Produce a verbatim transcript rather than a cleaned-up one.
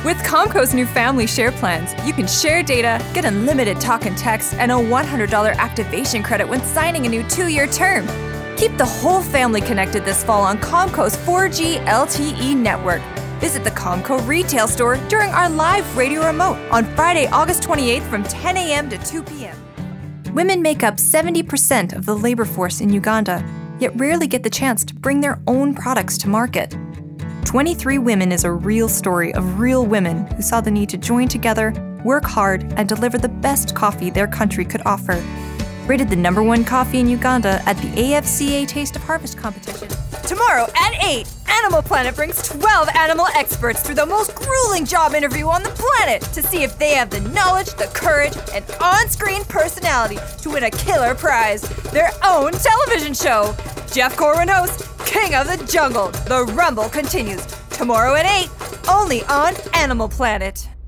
With Comco's new family share plans, you can share data, get unlimited talk and text, and a one hundred dollars activation credit when signing a new two-year term. Keep the whole family connected this fall on Comco's four G L T E network. Visit the Comco retail store during our live radio remote on Friday, August twenty-eighth from ten a.m. to two p.m. Women make up seventy percent of the labor force in Uganda, yet rarely get the chance to bring their own products to market. twenty-three Women is a real story of real women who saw the need to join together, work hard, and deliver the best coffee their country could offer. Rated the number one coffee in Uganda at the A F C A Taste of Harvest competition. Tomorrow at eight, Animal Planet brings twelve animal experts through the most grueling job interview on the planet to see if they have the knowledge, the courage, and on-screen personality to win a killer prize, their own television show. Jeff Corwin hosts King of the Jungle. The Rumble continues tomorrow at eight, only on Animal Planet.